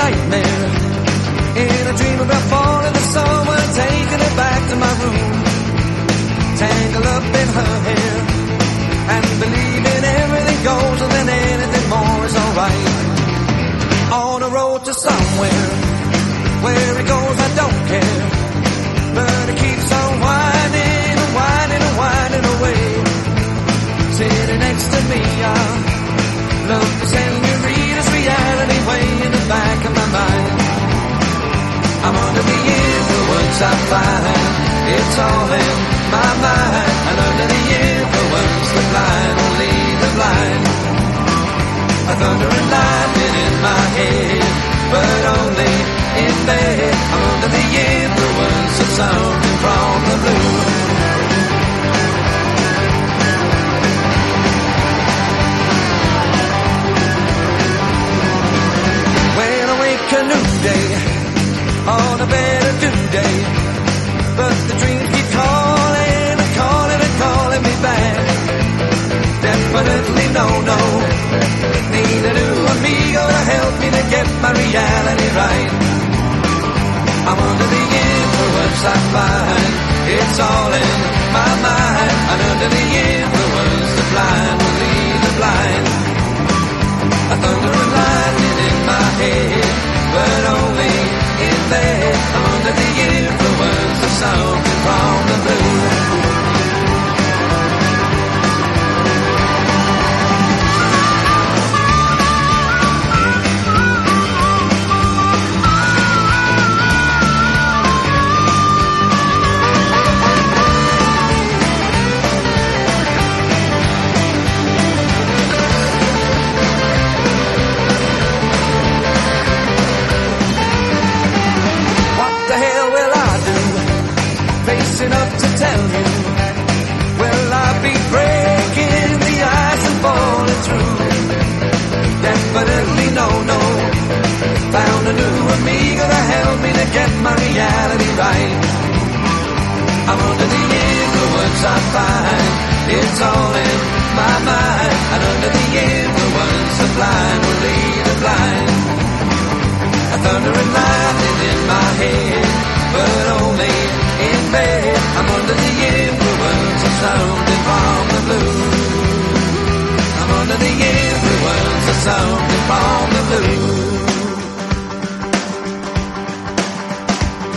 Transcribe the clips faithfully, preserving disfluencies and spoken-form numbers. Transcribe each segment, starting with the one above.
nightmare. In a dream about falling to someone, taking it back to my room, tangled up in her hair, and believing everything goes and then anything more is alright. On a road to somewhere, where it goes I don't care, but it keeps on winding and winding and winding away. Sitting next to me, I love the senorita's reality way in the back of my mind. I'm under the influence I find, it's all in my mind. And under the influence the blind will lead the blind. A thunder and lightning in my head, but only in bed. I'm under the influence of something from the blue. When I wake a new day, on a better due day, but the dreams keep calling and calling and calling me back. Definitely no, no, need a new amigo to help me to get my reality right. I'm under the influence I find, it's all in my mind. And under the influence the blind will lead the blind. A thunder and lightning in my head, but only in bed. I'm under the influence of something from the blue. Facing up to tell you, will I be breaking the ice and falling through? Definitely no, no. Found a new amigo to help me to get my reality right. I'm under the influence I find, it's all in my mind. And under the influence the blind will lead the blind. A thunder and lightning in my head, but only in bed. I'm under the influence of something from the blue. I'm under the influence of something from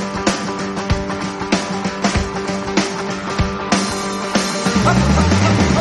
the blue.